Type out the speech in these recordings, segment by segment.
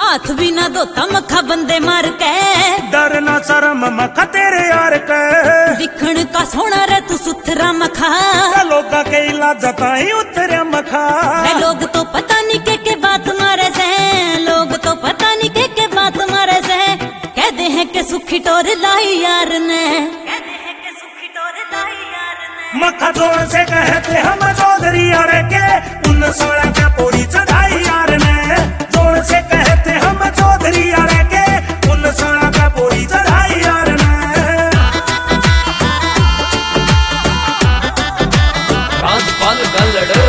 हाथ भी ना धोता मखा बंदे मार के, डर ना शर्म मखा तेरे यार के, दिखण का सोना रे तू सुथरा मखा, लोगा के इलाज ताई उतरे मखा। लोग तो पता नहीं के बात मारे से, लोग तो पता नहीं के बात मारे से, कहते हैं कि सुखी टोर लाई यार ने, कहते हैं कि सुखी टोर लाई यार ने। मखा जोर से कहते हम चौधरी यार के, उन सोना के पूरी चढ़ाई यार ने, जोर से कहते हम चौधरी यार के, उन सोना के पूरी चढ़ाई यार ने। राजपाल गल्लड़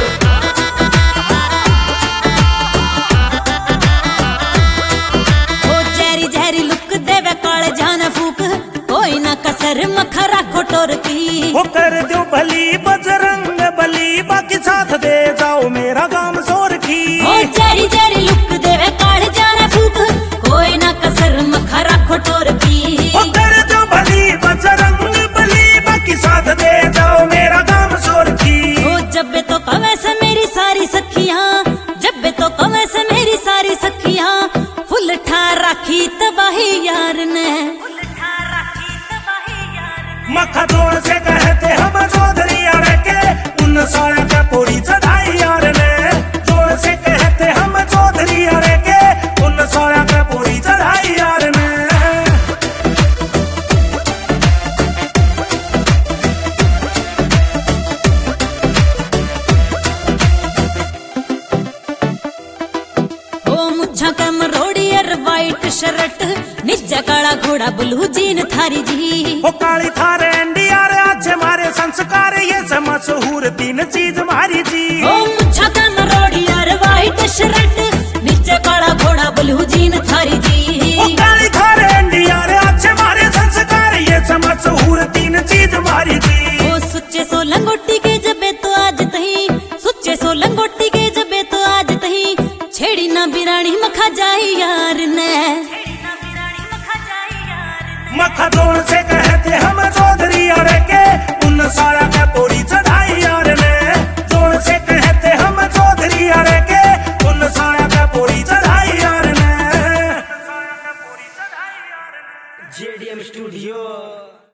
कसर मखा राखो टोर की, वो कर दो भली बजरंग बली, बाकी साथ दे जाओ मेरा गाम सोर की। ओ जेरी जेरी लुक देवे काल जाना फूक, कोई ना कसर मखा राखो टोर की। वो कर दो भली बजरंग बली, बाकी साथ दे जाओ मेरा गाम सोर की। ओ जब तो कवे से मेरी सारी सखियां, जब तो कवे से मेरी सारी सखियां, फुल ठा राखी तबाही यार ने। मखा जोर से कहते हम चौधरी यार के, उन साया के पूरी चढ़ाई यार ने, जोर से कहते हम चौधरी यार के, उन साया के पूरी चढ़ाई यार ने। ओ मुच्छा का मरोड़ी और वाइट शर्ट, निज्जा काला घोड़ा ब्लू जीन थारी जी, ओ काली थारे इंडिया रे अच्छे मारे संस्कार, ये से मशहूर तीन चीज मारी जी। ओ मुच्छा का मरोड़ी और वाइट शर्ट, निज्जा काला घोड़ा ब्लू जीन थारी जी, ओ काली थारे इंडिया रे अच्छे मारे संस्कार, ये से मशहूर तीन चीज मारी जी। ओ सुच्चे सो लंगोटी के जबे तो आज तही, सुच्चे सो लंगोटी के जबे तो आज तही, छेड़ी ना बिरानी मखा जाई यार ने। मखा जोर से कहते हम चौधरी यार के, उन साया के पूरी चढ़ाई